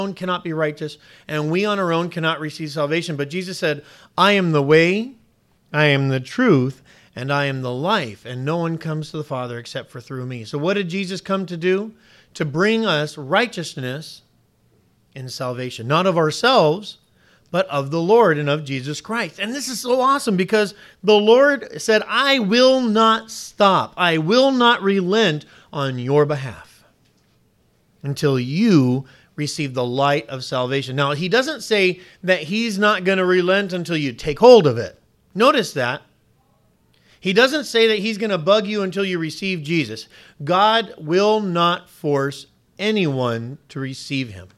own cannot be righteous, and we on our own cannot receive salvation. But Jesus said, I am the way, I am the truth, and I am the life, and no one comes to the Father except for through me. So what did Jesus come to do? To bring us righteousness and salvation, not of ourselves, but of the Lord and of Jesus Christ. And this is so awesome because the Lord said, I will not stop. I will not relent on your behalf until you receive the light of salvation. Now, he doesn't say that he's not going to relent until you take hold of it. Notice that. He doesn't say that he's going to bug you until you receive Jesus. God will not force anyone to receive him.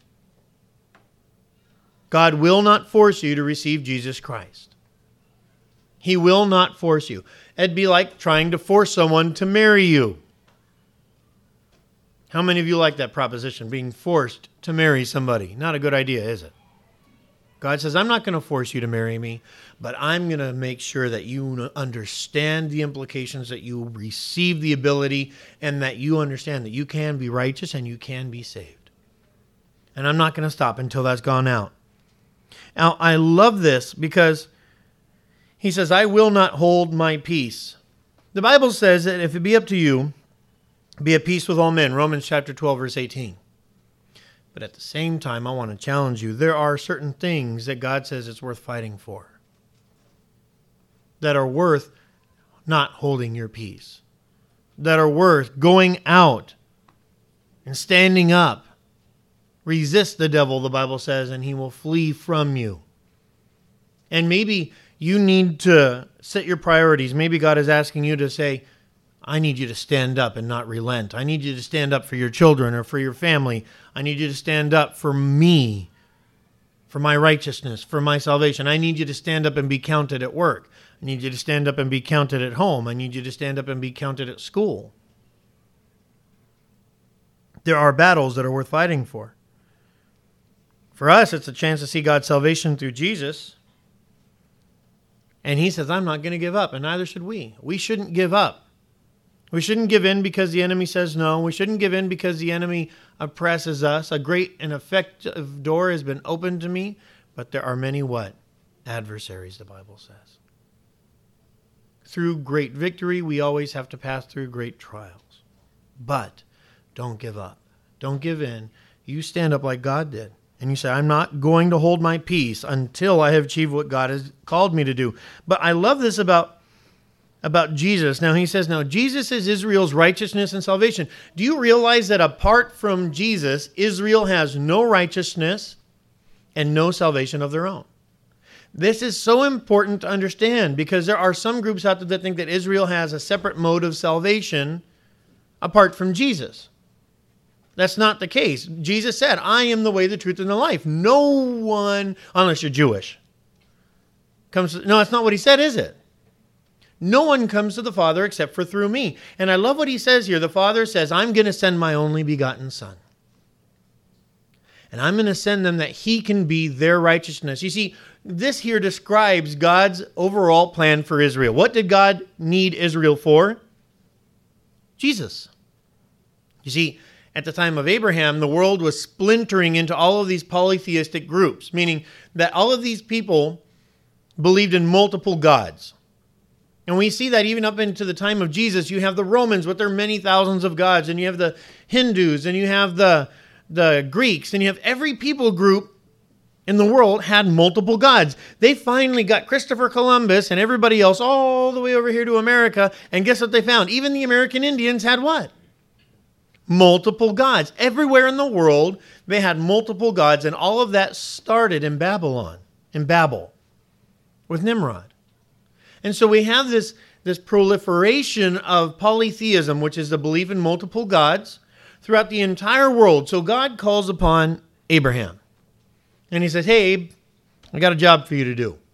God will not force you to receive Jesus Christ. He will not force you. It'd be like trying to force someone to marry you. How many of you like that proposition, being forced to marry somebody? Not a good idea, is it? God says, I'm not going to force you to marry me, but I'm going to make sure that you understand the implications, that you receive the ability, and that you understand that you can be righteous and you can be saved. And I'm not going to stop until that's gone out. Now, I love this because he says, I will not hold my peace. The Bible says that if it be up to you, be at peace with all men. Romans chapter 12, verse 18. But at the same time, I want to challenge you. There are certain things that God says it's worth fighting for, that are worth not holding your peace, that are worth going out and standing up. Resist the devil, the Bible says, and he will flee from you. And maybe you need to set your priorities. Maybe God is asking you to say, I need you to stand up and not relent. I need you to stand up for your children or for your family. I need you to stand up for me, for my righteousness, for my salvation. I need you to stand up and be counted at work. I need you to stand up and be counted at home. I need you to stand up and be counted at school. There are battles that are worth fighting for. For us, it's a chance to see God's salvation through Jesus. And he says, I'm not going to give up, and neither should we. We shouldn't give up. We shouldn't give in because the enemy says no. We shouldn't give in because the enemy oppresses us. A great and effective door has been opened to me, but there are many what? Adversaries, the Bible says. Through great victory, we always have to pass through great trials. But don't give up. Don't give in. You stand up like God did. And you say, I'm not going to hold my peace until I have achieved what God has called me to do. But I love this about Jesus. Now he says, now Jesus is Israel's righteousness and salvation. Do you realize that apart from Jesus, Israel has no righteousness and no salvation of their own? This is so important to understand because there are some groups out there that think that Israel has a separate mode of salvation apart from Jesus. That's not the case. Jesus said, I am the way, the truth, and the life. No one, unless you're Jewish, comes. No, that's not what he said, is it? No one comes to the Father except for through me. And I love what he says here. The Father says, I'm going to send my only begotten Son. And I'm going to send them that he can be their righteousness. You see, this here describes God's overall plan for Israel. What did God need Israel for? Jesus. You see, at the time of Abraham, the world was splintering into all of these polytheistic groups, meaning that all of these people believed in multiple gods. And we see that even up into the time of Jesus, you have the Romans with their many thousands of gods, and you have the Hindus, and you have the Greeks, and you have every people group in the world had multiple gods. They finally got Christopher Columbus and everybody else all the way over here to America, and guess what they found? Even the American Indians had what? Multiple gods. Everywhere in the world, they had multiple gods, and all of that started in Babylon, in Babel, with Nimrod. And so we have this proliferation of polytheism, which is the belief in multiple gods, throughout the entire world. So God calls upon Abraham, and he says, hey, Abe, I got a job for you to do.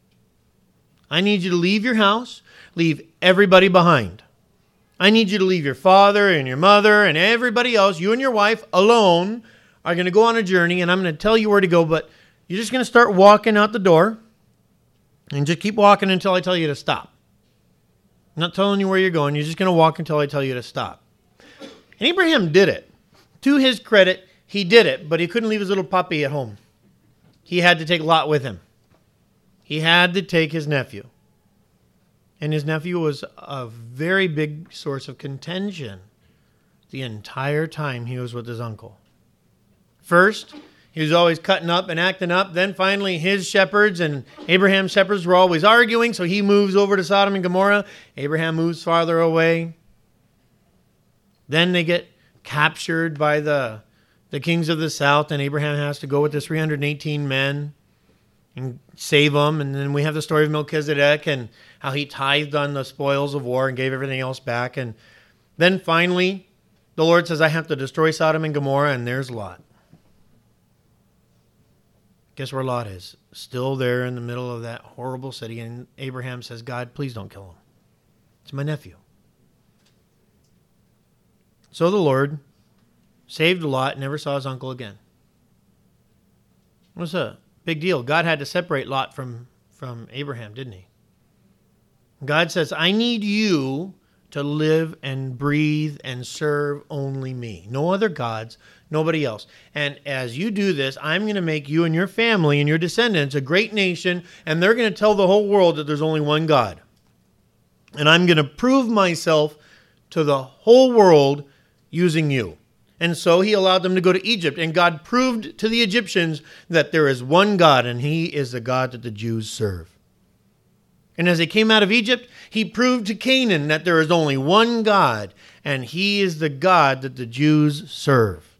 I need you to leave your house, leave everybody behind. I need you to leave your father and your mother and everybody else. You and your wife alone are going to go on a journey, and I'm going to tell you where to go, but you're just going to start walking out the door and just keep walking until I tell you to stop. I'm not telling you where you're going. You're just going to walk until I tell you to stop. And Abraham did it. To his credit, he did it, but he couldn't leave his little puppy at home. He had to take Lot with him. He had to take his nephew. And his nephew was a very big source of contention the entire time he was with his uncle. First, he was always cutting up and acting up. Then finally, his shepherds and Abraham's shepherds were always arguing, so he moves over to Sodom and Gomorrah. Abraham moves farther away. Then they get captured by the kings of the south, and Abraham has to go with the 318 men and save them. And then we have the story of Melchizedek and how he tithed on the spoils of war and gave everything else back. And then finally, the Lord says, I have to destroy Sodom and Gomorrah, and there's Lot. Guess where Lot is? Still there in the middle of that horrible city. And Abraham says, God, please don't kill him. It's my nephew. So the Lord saved Lot, never saw his uncle again. It was a big deal. God had to separate Lot from Abraham, didn't he? God says, I need you to live and breathe and serve only me. No other gods, nobody else. And as you do this, I'm going to make you and your family and your descendants a great nation, and they're going to tell the whole world that there's only one God. And I'm going to prove myself to the whole world using you. And so he allowed them to go to Egypt, and God proved to the Egyptians that there is one God, and he is the God that the Jews serve. And as they came out of Egypt, he proved to Canaan that there is only one God, and he is the God that the Jews serve.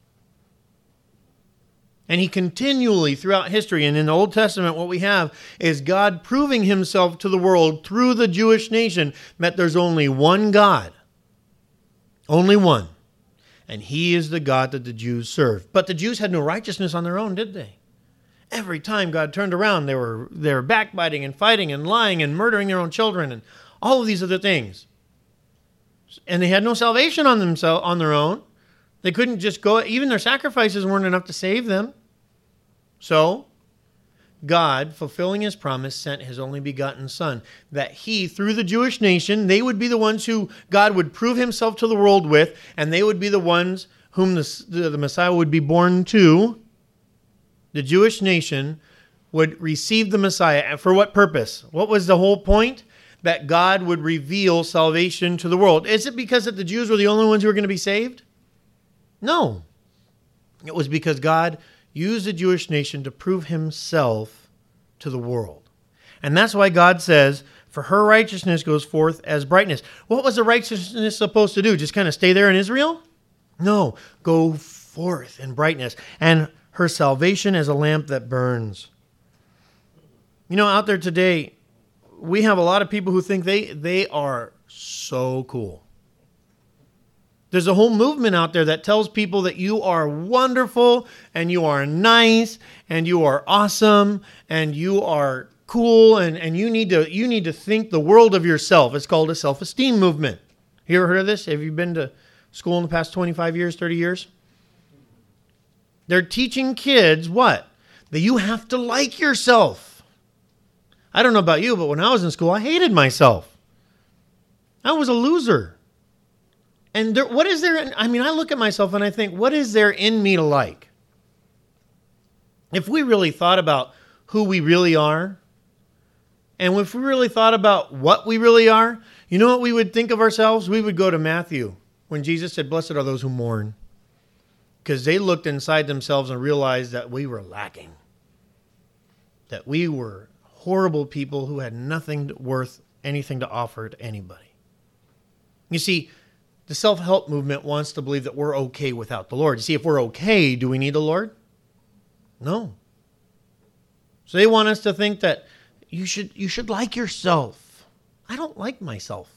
And he continually, throughout history, and in the Old Testament, what we have is God proving himself to the world through the Jewish nation that there's only one God. Only one. And he is the God that the Jews serve. But the Jews had no righteousness on their own, did they? Every time God turned around, they were backbiting and fighting and lying and murdering their own children and all of these other things. And they had no salvation on their own. They couldn't just go, even their sacrifices weren't enough to save them. So, God, fulfilling his promise, sent his only begotten Son, that he, through the Jewish nation, they would be the ones who God would prove himself to the world with, and they would be the ones whom the Messiah would be born to. The Jewish nation would receive the Messiah. And for what purpose? What was the whole point? That God would reveal salvation to the world. Is it because that the Jews were the only ones who were going to be saved? No. It was because God used the Jewish nation to prove himself to the world. And that's why God says, for her righteousness goes forth as brightness. What was the righteousness supposed to do? Just kind of stay there in Israel? No. Go forth in brightness. And her salvation as a lamp that burns. You know, out there today, we have a lot of people who think they are so cool. There's a whole movement out there that tells people that you are wonderful and you are nice and you are awesome and you are cool and you need to think the world of yourself. It's called a self-esteem movement. You ever heard of this? Have you been to school in the past 25 years, 30 years? They're teaching kids what? That you have to like yourself. I don't know about you, but when I was in school, I hated myself. I was a loser. And what is there? I mean, I look at myself and I think, what is there in me to like? If we really thought about who we really are, and if we really thought about what we really are, you know what we would think of ourselves? We would go to Matthew when Jesus said, blessed are those who mourn. Because they looked inside themselves and realized that we were lacking. That we were horrible people who had nothing worth anything to offer to anybody. You see, the self-help movement wants to believe that we're okay without the Lord. You see, if we're okay, do we need the Lord? No. So they want us to think that you should like yourself. I don't like myself.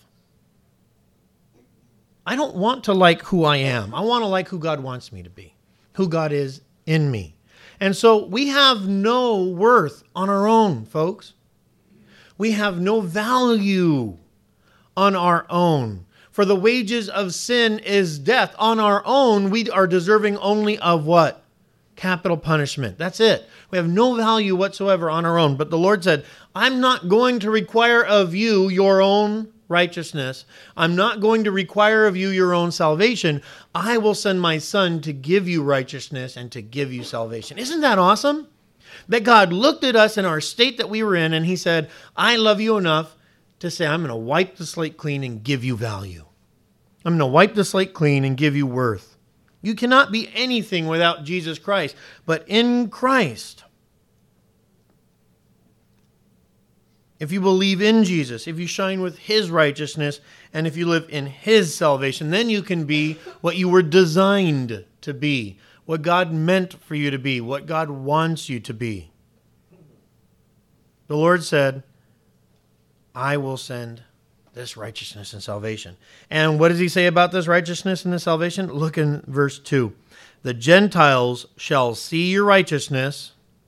I don't want to like who I am. I want to like who God wants me to be, who God is in me. And so we have no worth on our own, folks. We have no value on our own. For the wages of sin is death. On our own, we are deserving only of what? Capital punishment. That's it. We have no value whatsoever on our own. But the Lord said, I'm not going to require of you your own righteousness. I'm not going to require of you your own salvation. I will send my Son to give you righteousness and to give you salvation. Isn't that awesome? That God looked at us in our state that we were in, and he said, I love you enough to say, I'm going to wipe the slate clean and give you value. I'm going to wipe the slate clean and give you worth. You cannot be anything without Jesus Christ, but in Christ, if you believe in Jesus, if you shine with his righteousness, and if you live in his salvation, then you can be what you were designed to be, what God meant for you to be, what God wants you to be. The Lord said, I will send this righteousness and salvation. And what does he say about this righteousness and this salvation? Look in verse 2. The Gentiles shall see your righteousness,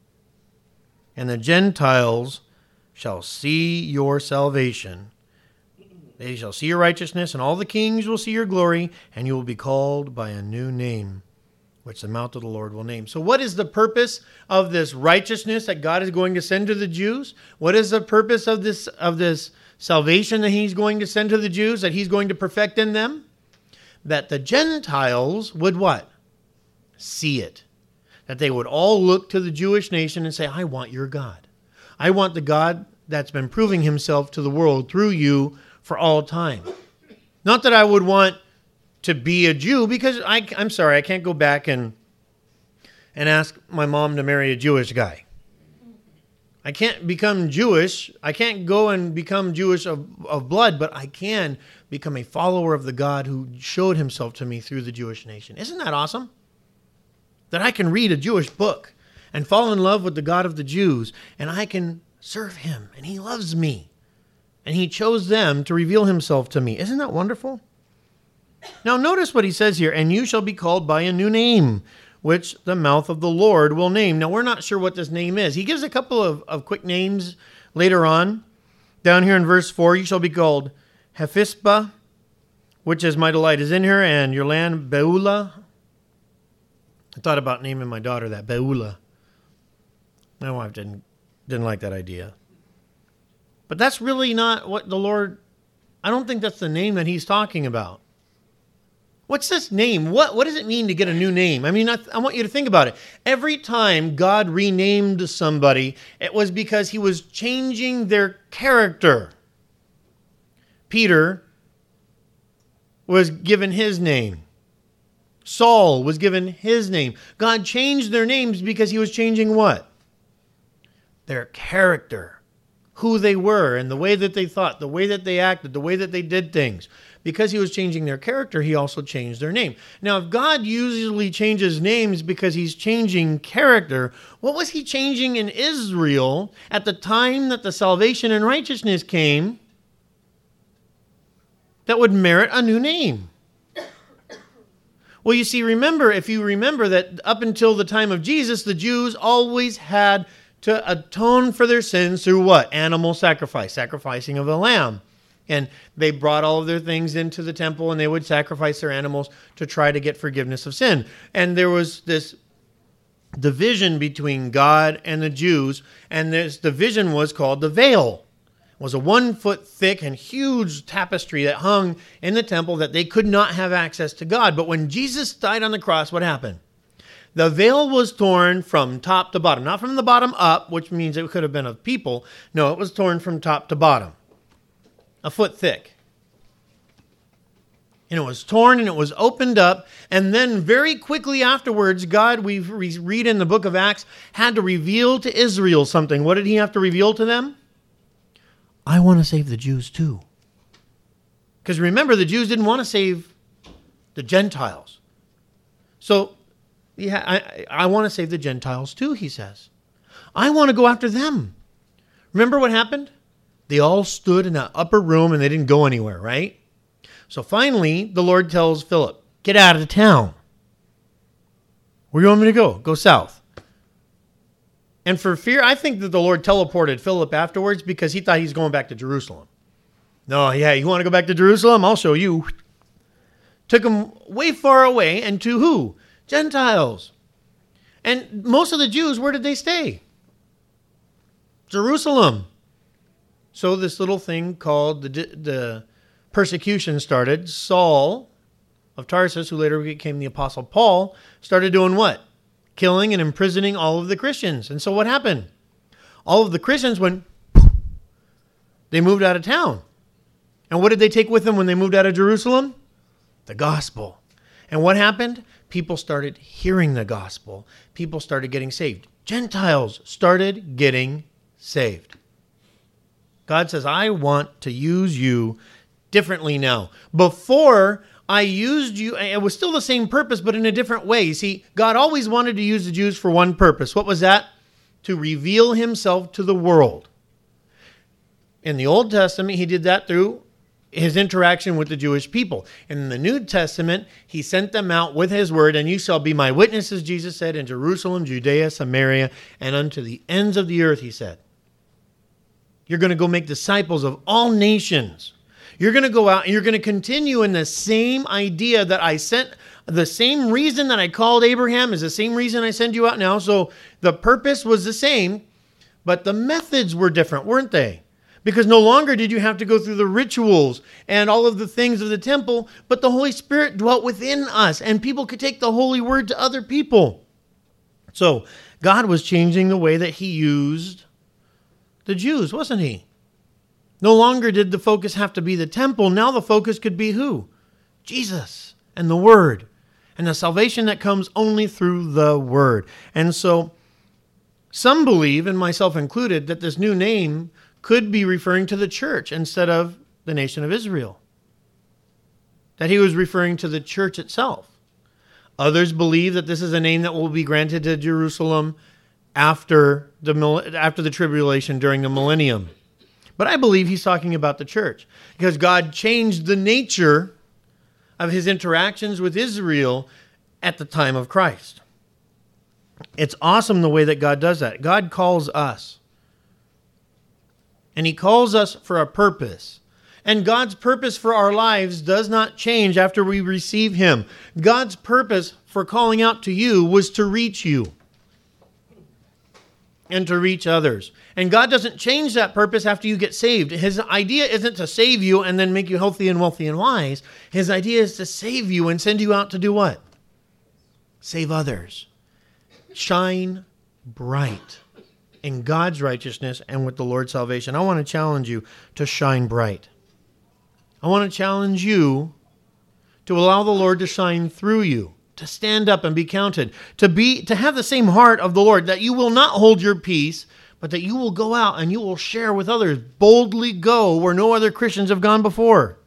and the Gentiles shall see your salvation. They shall see your righteousness, and all the kings will see your glory, and you will be called by a new name, which the mouth of the Lord will name. So what is the purpose of this righteousness that God is going to send to the Jews? What is the purpose of this salvation that he's going to send to the Jews, that he's going to perfect in them? That the Gentiles would what? See it. That they would all look to the Jewish nation and say, I want your God. I want the God that's been proving himself to the world through you for all time. Not that I would want to be a Jew, because I'm sorry, I can't go back and ask my mom to marry a Jewish guy. I can't become Jewish. I can't go and become Jewish of blood, but I can become a follower of the God who showed himself to me through the Jewish nation. Isn't that awesome? That I can read a Jewish book and fall in love with the God of the Jews, and I can serve him, and he loves me, and he chose them to reveal himself to me. Isn't that wonderful? Now notice what he says here, and you shall be called by a new name, which the mouth of the Lord will name. Now we're not sure what this name is. He gives a couple of quick names later on. Down here in verse 4, you shall be called Hephisba, which is my delight is in her, and your land Beulah. I thought about naming my daughter that, Beulah. My wife didn't like that idea. But that's really not what the Lord, I don't think that's the name that he's talking about. What's this name? What does it mean to get a new name? I mean, I want you to think about it. Every time God renamed somebody, it was because he was changing their character. Peter was given his name. Saul was given his name. God changed their names because he was changing what? Their character, who they were, and the way that they thought, the way that they acted, the way that they did things. Because he was changing their character, he also changed their name. Now, if God usually changes names because he's changing character, what was he changing in Israel at the time that the salvation and righteousness came that would merit a new name? Well, you see, if you remember that up until the time of Jesus, the Jews always had to atone for their sins through what? Animal sacrifice, sacrificing of a lamb. And they brought all of their things into the temple, and they would sacrifice their animals to try to get forgiveness of sin. And there was this division between God and the Jews, and this division was called the veil. It was a 1 foot thick and huge tapestry that hung in the temple that they could not have access to God. But when Jesus died on the cross, what happened? The veil was torn from top to bottom. Not from the bottom up, which means it could have been of people. No, it was torn from top to bottom. A foot thick. And it was torn and it was opened up. And then very quickly afterwards, God, we read in the book of Acts, had to reveal to Israel something. What did he have to reveal to them? I want to save the Jews too. Because remember, the Jews didn't want to save the Gentiles. So, yeah, I want to save the Gentiles too, he says. I want to go after them. Remember what happened? They all stood in that upper room and they didn't go anywhere, right? So finally, the Lord tells Philip, get out of the town. Where do you want me to go? Go south. And for fear, I think that the Lord teleported Philip afterwards because he thought he was going back to Jerusalem. No, yeah, you want to go back to Jerusalem? I'll show you. Took him way far away, and to who? Gentiles. And most of the Jews, where did they stay? Jerusalem. So this little thing called the persecution started, Saul of Tarsus, who later became the Apostle Paul, started doing what? Killing and imprisoning all of the Christians. And so what happened? All of the Christians they moved out of town. And what did they take with them when they moved out of Jerusalem? The gospel. And what happened? People started hearing the gospel. People started getting saved. Gentiles started getting saved. God says, I want to use you differently now. Before I used you, it was still the same purpose, but in a different way. You see, God always wanted to use the Jews for one purpose. What was that? To reveal himself to the world. In the Old Testament, he did that through his interaction with the Jewish people. In the New Testament, he sent them out with his word, and you shall be my witnesses, Jesus said, in Jerusalem, Judea, Samaria, and unto the ends of the earth, he said. You're going to go make disciples of all nations. You're going to go out and you're going to continue in the same idea that I sent. The same reason that I called Abraham is the same reason I send you out now. So the purpose was the same, but the methods were different, weren't they? Because no longer did you have to go through the rituals and all of the things of the temple, but the Holy Spirit dwelt within us and people could take the holy word to other people. So God was changing the way that he used the Jews, wasn't he? No longer did the focus have to be the temple. Now the focus could be who? Jesus and the Word. And the salvation that comes only through the Word. And so some believe, and myself included, that this new name could be referring to the church instead of the nation of Israel. That he was referring to the church itself. Others believe that this is a name that will be granted to Jerusalem after the tribulation during the millennium. But I believe he's talking about the church because God changed the nature of his interactions with Israel at the time of Christ. It's awesome the way that God does that. God calls us. And he calls us for a purpose. And God's purpose for our lives does not change after we receive him. God's purpose for calling out to you was to reach you and to reach others. And God doesn't change that purpose after you get saved. His idea isn't to save you and then make you healthy and wealthy and wise. His idea is to save you and send you out to do what? Save others. Shine bright in God's righteousness and with the Lord's salvation. I want to challenge you to shine bright. I want to challenge you to allow the Lord to shine through you, to stand up and be counted, to have the same heart of the Lord, that you will not hold your peace, but that you will go out and you will share with others. Boldly go where no other Christians have gone before.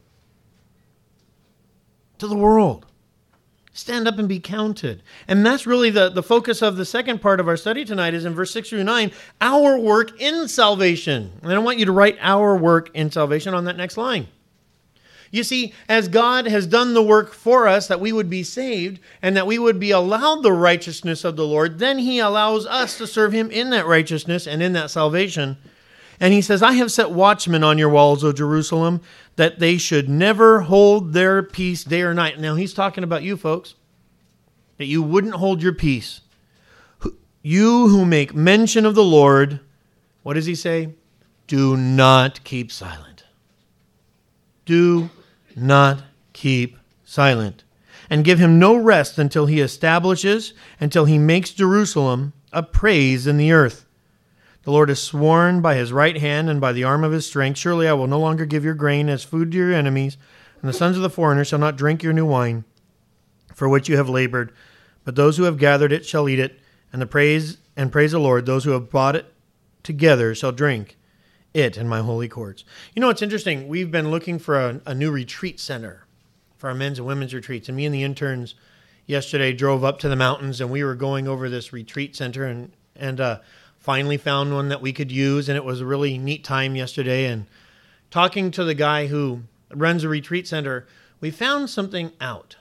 To the world. Stand up and be counted. And that's really the focus of the second part of our study tonight is in verse 6 through 9, our work in salvation. And I want you to write our work in salvation on that next line. You see, as God has done the work for us that we would be saved and that we would be allowed the righteousness of the Lord, then he allows us to serve him in that righteousness and in that salvation. And he says, I have set watchmen on your walls, O Jerusalem, that they should never hold their peace day or night. Now he's talking about you folks, that you wouldn't hold your peace. You who make mention of the Lord, what does he say? Do not keep silent. Do not keep silent. And give him no rest until he establishes, until he makes Jerusalem a praise in the earth. The Lord has sworn by his right hand and by the arm of his strength, surely I will no longer give your grain as food to your enemies, and the sons of the foreigner shall not drink your new wine, for which you have labored. But those who have gathered it shall eat it, and praise the Lord. Those who have bought it together shall drink it in my holy courts. You know, it's interesting. We've been looking for a new retreat center for our men's and women's retreats. And me and the interns yesterday drove up to the mountains, and we were going over this retreat center and finally found one that we could use. And it was a really neat time yesterday. And talking to the guy who runs a retreat center, we found something out.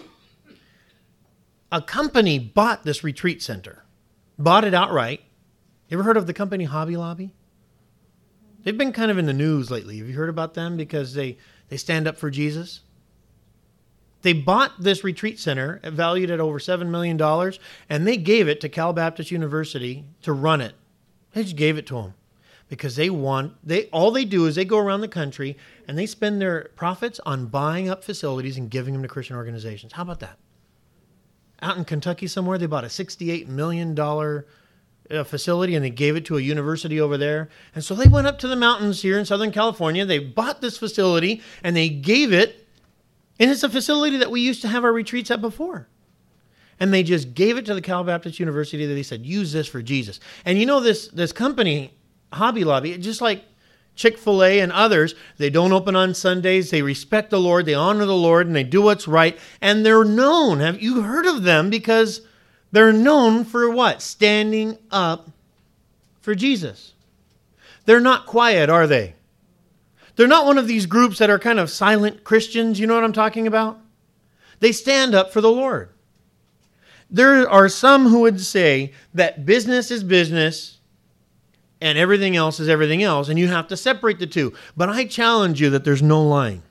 A company bought this retreat center, bought it outright. You ever heard of the company Hobby Lobby? They've been kind of in the news lately. Have you heard about them? Because they stand up for Jesus. They bought this retreat center valued at over $7 million, and they gave it to Cal Baptist University to run it. They just gave it to them because all they do is they go around the country and they spend their profits on buying up facilities and giving them to Christian organizations. How about that? Out in Kentucky somewhere, they bought a $68 million facility and they gave it to a university over there. And so they went up to the mountains here in Southern California. They bought this facility and they gave it. And it's a facility that we used to have our retreats at before. And they just gave it to the Cal Baptist University. That they said, use this for Jesus. And you know, this company, Hobby Lobby, just like Chick-fil-A and others, they don't open on Sundays. They respect the Lord. They honor the Lord and they do what's right. And they're known. Have you heard of them? Because they're known for what? Standing up for Jesus. They're not quiet, are they? They're not one of these groups that are kind of silent Christians. You know what I'm talking about? They stand up for the Lord. There are some who would say that business is business and everything else is everything else, and you have to separate the two. But I challenge you that there's no line.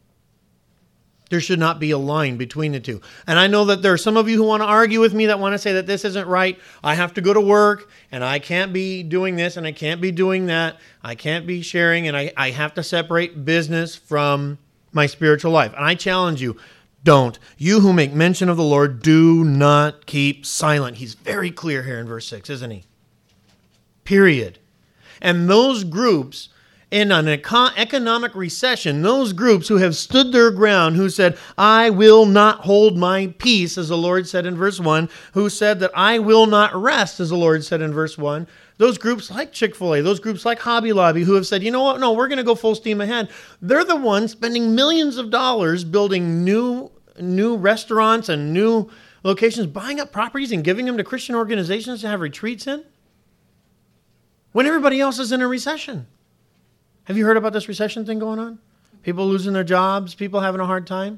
There should not be a line between the two. And I know that there are some of you who want to argue with me, that want to say that this isn't right. I have to go to work, and I can't be doing this, and I can't be doing that. I can't be sharing, and I have to separate business from my spiritual life. And I challenge you, don't. You who make mention of the Lord, do not keep silent. He's very clear here in verse 6, isn't he? Period. And those groups in an economic recession, those groups who have stood their ground, who said, I will not hold my peace, as the Lord said in verse 1, who said that I will not rest, as the Lord said in verse 1, those groups like Chick-fil-A, those groups like Hobby Lobby, who have said, you know what, no, we're going to go full steam ahead. They're the ones spending millions of dollars building new restaurants and new locations, buying up properties and giving them to Christian organizations to have retreats in, when everybody else is in a recession. Have you heard about this recession thing going on? People losing their jobs, people having a hard time.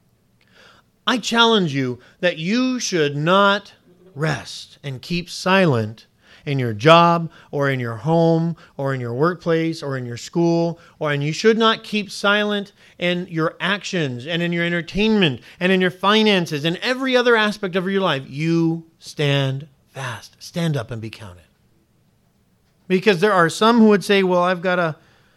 I challenge you that you should not rest and keep silent in your job or in your home or in your workplace or in your school, and you should not keep silent in your actions and in your entertainment and in your finances and every other aspect of your life. You stand fast. Stand up and be counted. Because there are some who would say, well, I've got to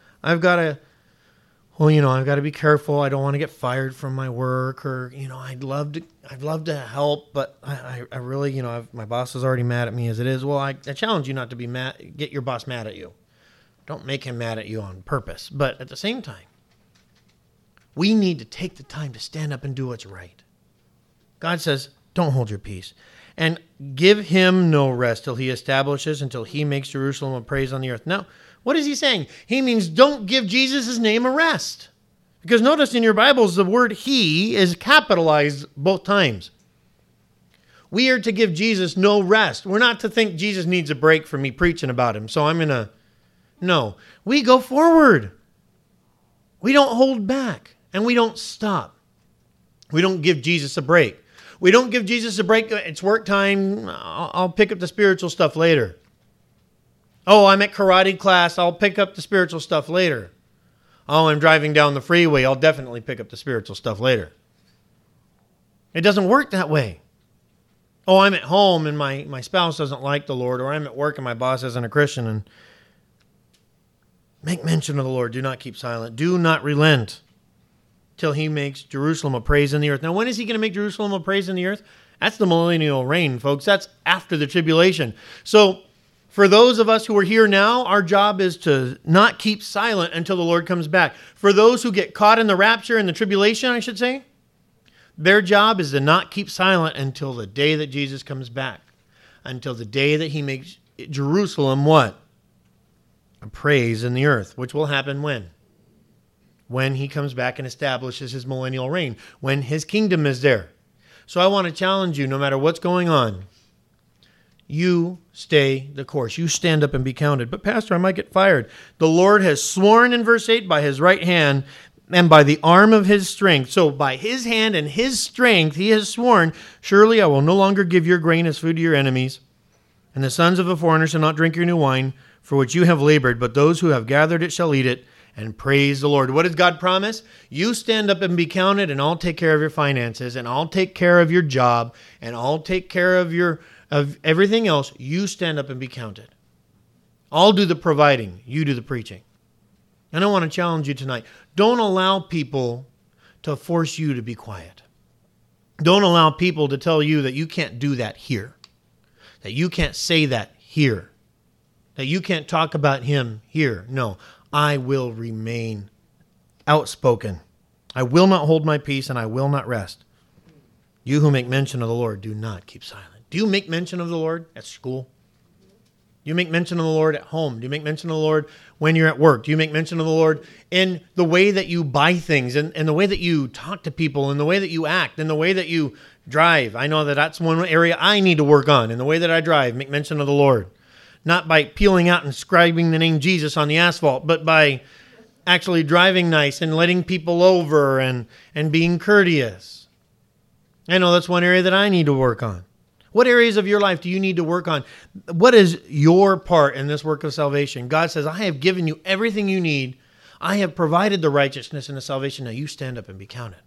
be careful. I don't want to get fired from my work, or, I'd love to help, but I really, my boss is already mad at me as it is. Well, I challenge you not to be mad, get your boss mad at you. Don't make him mad at you on purpose. But at the same time, we need to take the time to stand up and do what's right. God says, don't hold your peace. And give him no rest till he establishes, until he makes Jerusalem a praise on the earth. Now, what is he saying? He means don't give Jesus' name a rest. Because notice in your Bibles, the word he is capitalized both times. We are to give Jesus no rest. We're not to think Jesus needs a break from me preaching about him, so No, we go forward. We don't hold back, and we don't stop. We don't give Jesus a break. We don't give Jesus a break. It's work time. I'll pick up the spiritual stuff later. Oh, I'm at karate class. I'll pick up the spiritual stuff later. Oh, I'm driving down the freeway. I'll definitely pick up the spiritual stuff later. It doesn't work that way. Oh, I'm at home and my spouse doesn't like the Lord, or I'm at work and my boss isn't a Christian. And make mention of the Lord. Do not keep silent. Do not relent till he makes Jerusalem a praise in the earth. Now, when is he going to make Jerusalem a praise in the earth? That's the millennial reign, folks. That's after the tribulation. So for those of us who are here now, our job is to not keep silent until the Lord comes back. For those who get caught in the rapture and the tribulation, I should say, their job is to not keep silent until the day that Jesus comes back. Until the day that he makes Jerusalem what? A praise in the earth, which will happen when? When he comes back and establishes his millennial reign, when his kingdom is there. So I want to challenge you, no matter what's going on, you stay the course. You stand up and be counted. But Pastor, I might get fired. The Lord has sworn in verse 8 by his right hand and by the arm of his strength. So by his hand and his strength, he has sworn, surely I will no longer give your grain as food to your enemies, and the sons of a foreigner shall not drink your new wine, for which you have labored, but those who have gathered it shall eat it, and praise the Lord. What does God promise? You stand up and be counted, and I'll take care of your finances, and I'll take care of your job, and I'll take care of everything else. You stand up and be counted. I'll do the providing. You do the preaching. And I want to challenge you tonight. Don't allow people to force you to be quiet. Don't allow people to tell you that you can't do that here, that you can't say that here, that you can't talk about him here. No, I will remain outspoken. I will not hold my peace, and I will not rest. You who make mention of the Lord, do not keep silent. Do you make mention of the Lord at school? Do you make mention of the Lord at home? Do you make mention of the Lord when you're at work? Do you make mention of the Lord in the way that you buy things, and the way that you talk to people, and the way that you act, and the way that you drive? I know that that's one area I need to work on. In the way that I drive, make mention of the Lord. Not by peeling out and scribing the name Jesus on the asphalt, but by actually driving nice and letting people over and being courteous. I know that's one area that I need to work on. What areas of your life do you need to work on? What is your part in this work of salvation? God says, I have given you everything you need. I have provided the righteousness and the salvation. Now you stand up and be counted.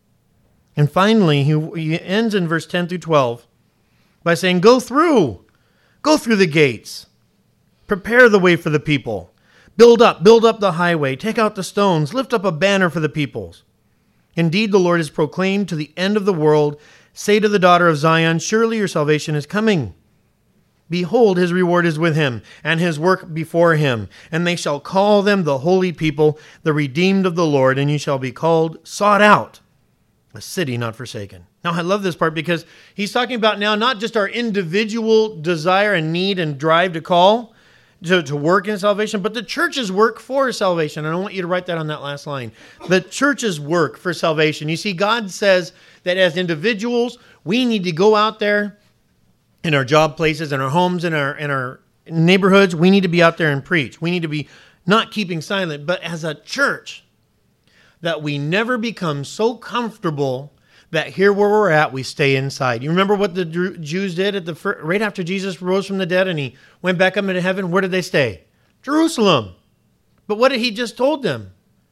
And finally, he ends in verse 10 through 12 by saying, go through the gates. Prepare the way for the people. Build up the highway. Take out the stones. Lift up a banner for the peoples. Indeed, the Lord is proclaimed to the end of the world. Say to the daughter of Zion, surely your salvation is coming. Behold, his reward is with him, and his work before him. And they shall call them the holy people, the redeemed of the Lord, and you shall be called sought out, a city not forsaken. Now, I love this part because he's talking about now not just our individual desire and need and drive to call, to work in salvation, but the church's work for salvation. And I want you to write that on that last line. The church's work for salvation. You see, God says that as individuals, we need to go out there in our job places, in our homes, in our neighborhoods. We need to be out there and preach. We need to be not keeping silent, but as a church, that we never become so comfortable that here where we're at, we stay inside. You remember what the Jews did right after Jesus rose from the dead and he went back up into heaven? Where did they stay? Jerusalem. But what did he just told them?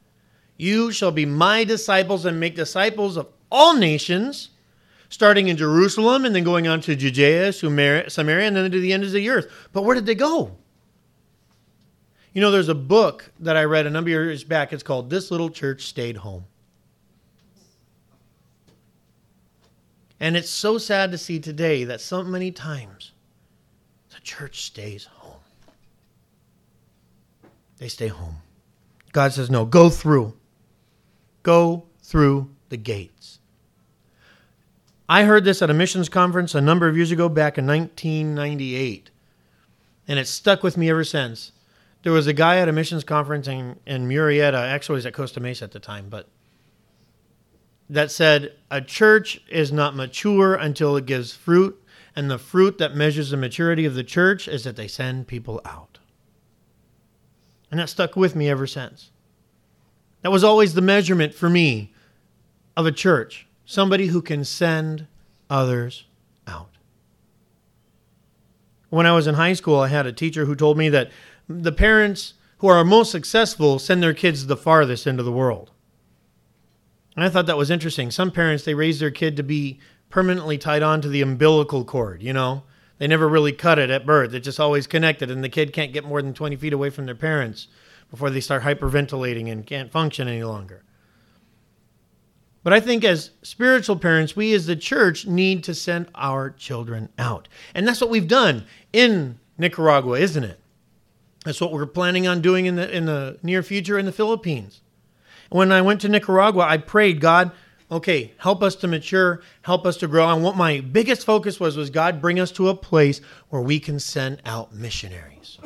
You shall be my disciples and make disciples of all nations, starting in Jerusalem and then going on to Judea, Samaria, and then to the ends of the earth. But where did they go? You know, there's a book that I read a number of years back. It's called This Little Church Stayed Home. And it's so sad to see today that so many times the church stays home. They stay home. God says, no, go through. Go through the gates. I heard this at a missions conference a number of years ago, back in 1998. And it's stuck with me ever since. There was a guy at a missions conference in Murrieta. Actually, he was at Costa Mesa at the time, but that said, a church is not mature until it gives fruit, and the fruit that measures the maturity of the church is that they send people out. And that stuck with me ever since. That was always the measurement for me of a church, somebody who can send others out. When I was in high school, I had a teacher who told me that the parents who are most successful send their kids the farthest into the world. And I thought that was interesting. Some parents, they raise their kid to be permanently tied on to the umbilical cord, you know. They never really cut it at birth. It's just always connected, and the kid can't get more than 20 feet away from their parents before they start hyperventilating and can't function any longer. But I think as spiritual parents, we as the church need to send our children out. And that's what we've done in Nicaragua, isn't it? That's what we're planning on doing in the near future in the Philippines. When I went to Nicaragua, I prayed, God, okay, help us to mature, help us to grow. And what my biggest focus was God, bring us to a place where we can send out missionaries.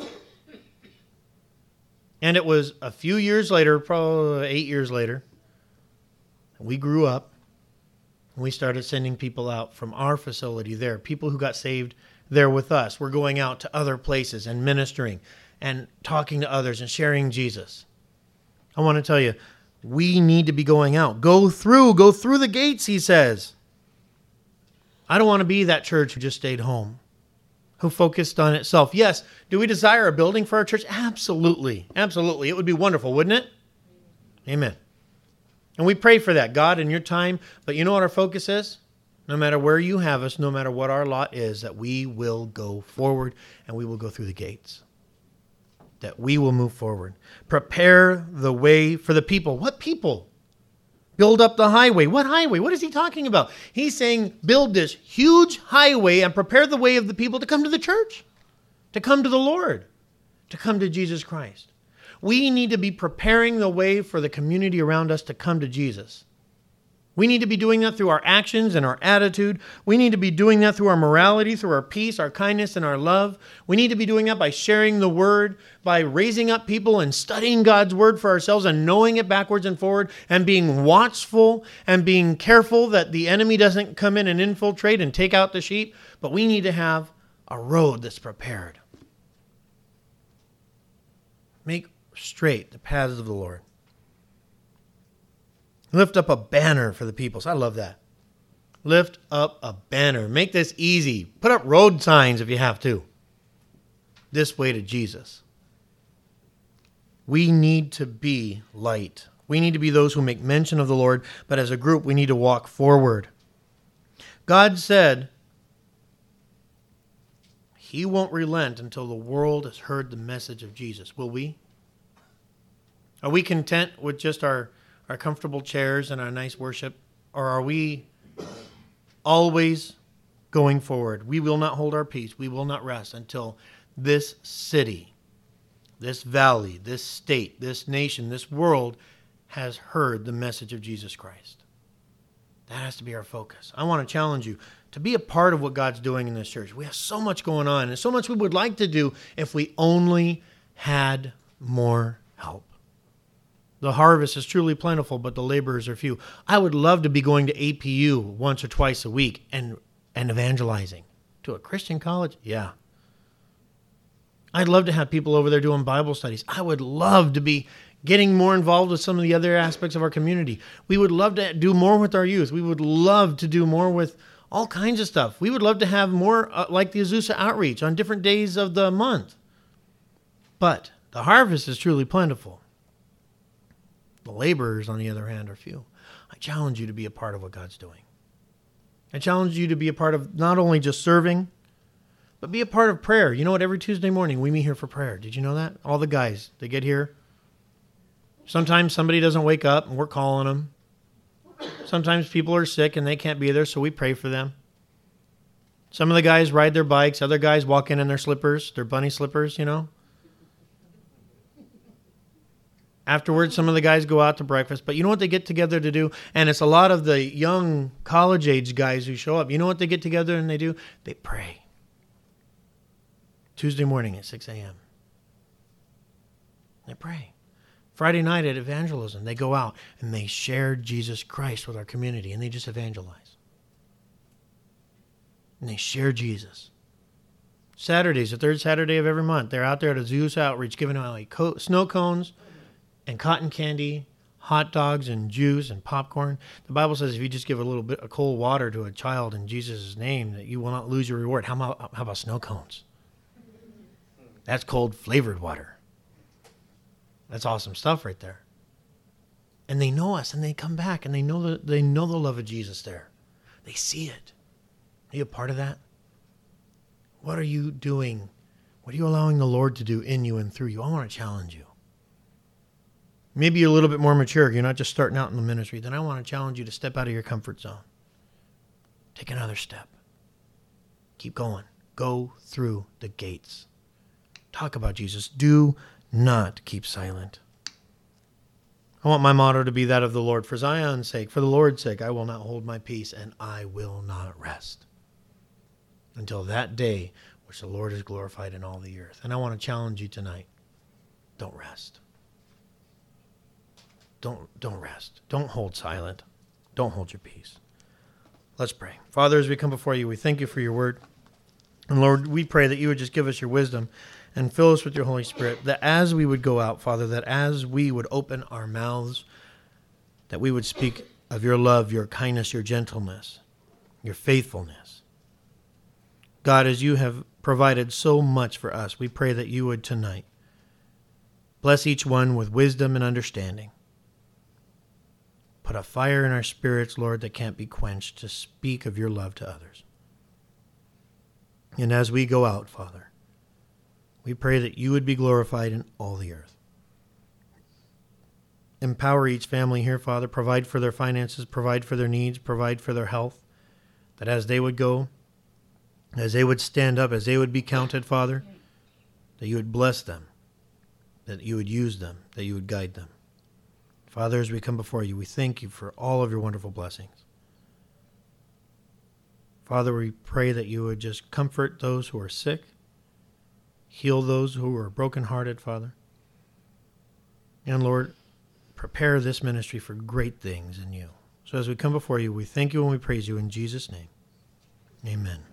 And it was a few years later, probably 8 years later, we grew up and we started sending people out from our facility there, people who got saved there with us. We're going out to other places and ministering and talking to others and sharing Jesus. I want to tell you, we need to be going out. Go through the gates, he says. I don't want to be that church who just stayed home, who focused on itself. Yes, do we desire a building for our church? Absolutely. Absolutely. It would be wonderful, wouldn't it? Amen. And we pray for that, God, in your time. But you know what our focus is? No matter where you have us, no matter what our lot is, that we will go forward and we will go through the gates. that we will move forward. Prepare the way for the people. What people? Build up the highway. What highway? What is he talking about? He's saying build this huge highway and prepare the way of the people to come to the church, to come to the Lord, to come to Jesus Christ. We need to be preparing the way for the community around us to come to Jesus. We need to be doing that through our actions and our attitude. We need to be doing that through our morality, through our peace, our kindness, and our love. We need to be doing that by sharing the word, by raising up people and studying God's word for ourselves and knowing it backwards and forward and being watchful and being careful that the enemy doesn't come in and infiltrate and take out the sheep. But we need to have a road that's prepared. Make straight the paths of the Lord. Lift up a banner for the people. So I love that. Lift up a banner. Make this easy. Put up road signs if you have to. This way to Jesus. We need to be light. We need to be those who make mention of the Lord, but as a group, we need to walk forward. God said He won't relent until the world has heard the message of Jesus. Will we? Are we content with just our comfortable chairs and our nice worship? Or are we always going forward? We will not hold our peace. We will not rest until this city, this valley, this state, this nation, this world has heard the message of Jesus Christ. That has to be our focus. I want to challenge you to be a part of what God's doing in this church. We have so much going on and so much we would like to do if we only had more help. The harvest is truly plentiful, but the laborers are few. I would love to be going to APU once or twice a week and evangelizing. To a Christian college? Yeah. I'd love to have people over there doing Bible studies. I would love to be getting more involved with some of the other aspects of our community. We would love to do more with our youth. We would love to do more with all kinds of stuff. We would love to have more like the Azusa Outreach on different days of the month. But the harvest is truly plentiful. The laborers, on the other hand, are few. I challenge you to be a part of what God's doing. I challenge you to be a part of not only just serving, but be a part of prayer. You know what? Every Tuesday morning we meet here for prayer. Did you know that? All the guys, they get here. Sometimes somebody doesn't wake up and we're calling them. Sometimes people are sick and they can't be there, so we pray for them. Some of the guys ride their bikes. Other guys walk in their slippers, their bunny slippers, you know. Afterwards, some of the guys go out to breakfast. But you know what they get together to do? And it's a lot of the young college-age guys who show up. You know what they get together and they do? They pray. Tuesday morning at 6 a.m. They pray. Friday night at evangelism, they go out and they share Jesus Christ with our community. And they just evangelize. And they share Jesus. Saturdays, the third Saturday of every month, they're out there at Azusa Outreach giving away snow cones and cotton candy, hot dogs and juice and popcorn. The Bible says if you just give a little bit of cold water to a child in Jesus' name, that you will not lose your reward. How about snow cones? That's cold flavored water. That's awesome stuff right there. And they know us and they come back and they know the love of Jesus there. They see it. Are you a part of that? What are you doing? What are you allowing the Lord to do in you and through you? I want to challenge you. Maybe you're a little bit more mature. You're not just starting out in the ministry. Then I want to challenge you to step out of your comfort zone. Take another step. Keep going. Go through the gates. Talk about Jesus. Do not keep silent. I want my motto to be that of the Lord. For Zion's sake, for the Lord's sake, I will not hold my peace and I will not rest until that day which the Lord is glorified in all the earth. And I want to challenge you tonight. Don't rest. Don't rest. Don't hold silent. Don't hold your peace. Let's pray. Father, as we come before you, we thank you for your word. And Lord, we pray that you would just give us your wisdom and fill us with your Holy Spirit, that as we would go out, Father, that as we would open our mouths, that we would speak of your love, your kindness, your gentleness, your faithfulness. God, as you have provided so much for us, we pray that you would tonight bless each one with wisdom and understanding. Put a fire in our spirits, Lord, that can't be quenched to speak of your love to others. And as we go out, Father, We pray that you would be glorified in all the earth. Empower each family here, Father. Provide for their finances, provide for their needs, provide for their health. That as they would go, as they would stand up, as they would be counted, Father, that you would bless them, that you would use them, that you would guide them. Father, as we come before you, we thank you for all of your wonderful blessings. Father, we pray that you would just comfort those who are sick, heal those who are brokenhearted, Father. And Lord, prepare this ministry for great things in you. So as we come before you, we thank you and we praise you in Jesus' name. Amen.